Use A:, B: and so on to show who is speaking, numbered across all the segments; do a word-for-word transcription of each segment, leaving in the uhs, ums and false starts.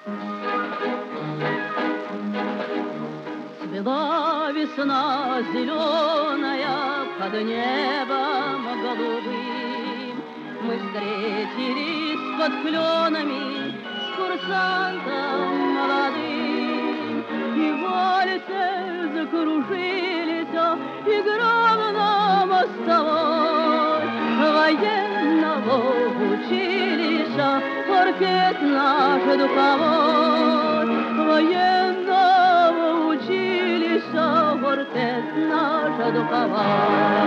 A: Цвела весна зеленая под небом голубым. Мы встретились под кленами с курсантом молодым. И вальсы закружились, играл на мостовой военного училища оркестр наш духовой. Военного училища оркестр наш духовой.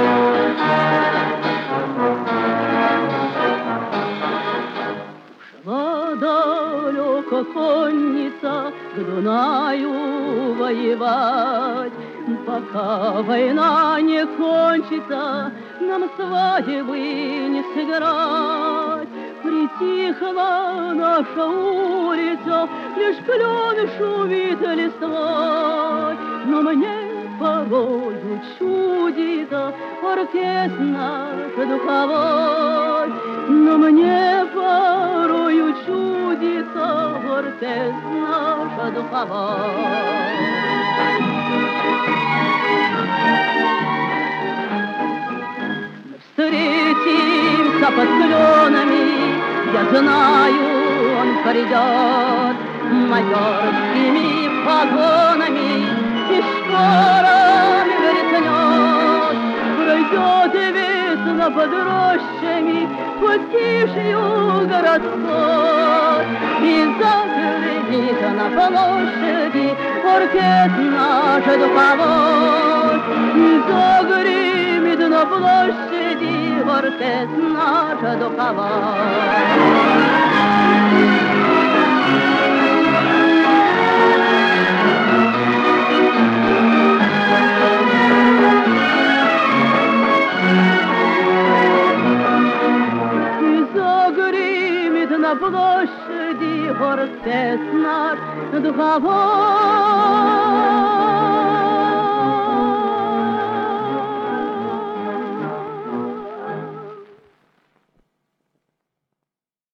A: Далеко конница к Дунаю воевать. Пока война не кончится, нам свадьбы не сыграть. Притихла наша улица, лишь клен шумит листвой. Но мне порою чудится оркестр наш духовой. Но мне порою чудится оркестр наш духовой. Встретимся под кленами, я знаю, он придет майорскими погонами и шпорами вернет. Пройдет весна под рощами, под тишью городской, и загремит на площади оркестр наш духовой. И загремит на площади оркестр наш духовой. На площади оркестр наш духовой.